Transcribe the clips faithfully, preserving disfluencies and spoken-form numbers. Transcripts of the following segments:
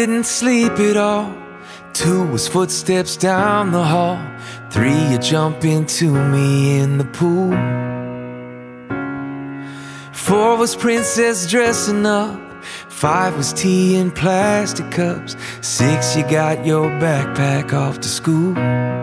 didn't sleep at all. Two was footsteps down the hall. Three, you jump into me in the pool. Four was princess dressing up. Five was tea in plastic cups. Six, you got your backpack off to school.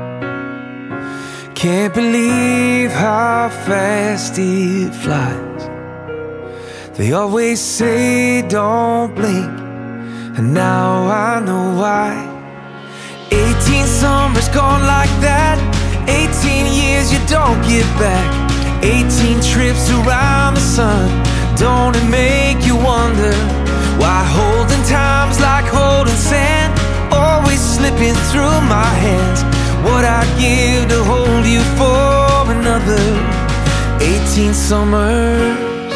Can't believe how fast it flies. They always say don't blink, and now I know why. Eighteen summers gone like that. Eighteen years you don't get back. Eighteen trips around the sun. Don't it make you wonder why holding time's like holding sand, always slipping through my hands? What I'd give to hold you for another eighteen summers.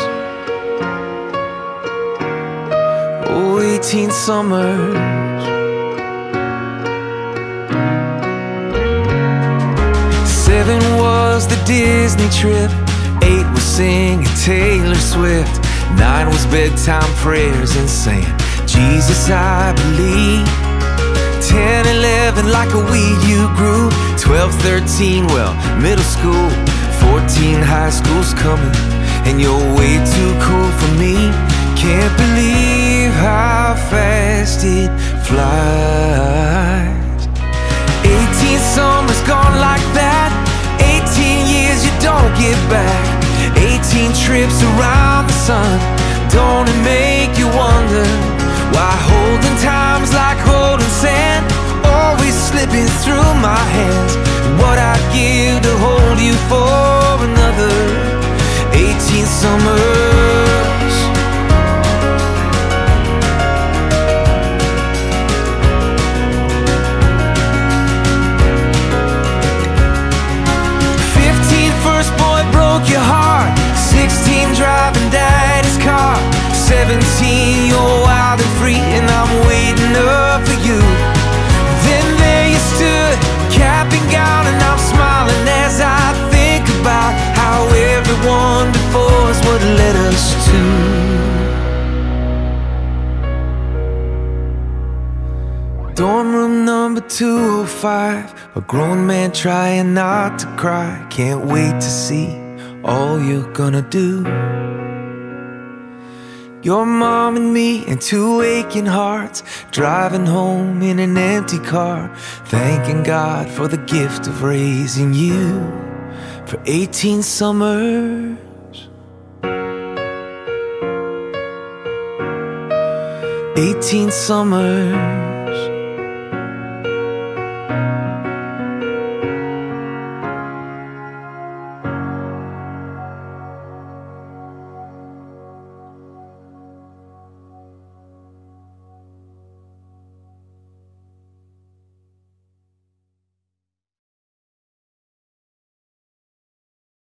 Oh, eighteen summers. Seven was the Disney trip. Eight was singing Taylor Swift. Nine was bedtime prayers and saying, Jesus, I believe. Ten, eleven, like a weed you grew. Twelve, thirteen, well, middle school. Fourteen, high school's coming, and you're way too cool for me. Can't believe how fast it flies. Eighteen summers gone like that. Eighteen years you don't get back. Eighteen trips around the sun. Don't it make you wonder why holding time's like holding sand, always slipping through my hands? What I'd give to hold you for another eighteen summers. Fifteen, first boy broke your heart. Sixteen, driving daddy's car. Seventeen, you're wild and free, and I'm waiting up for you. Then there you stood, cap and gown, and I'm smiling as I think about how everyone before us would let us to. Dorm room number two oh five. A grown man trying not to cry. Can't wait to see all you're gonna do. Your mom and me and two aching hearts, driving home in an empty car, thanking God for the gift of raising you for eighteen summers. Eighteen summers.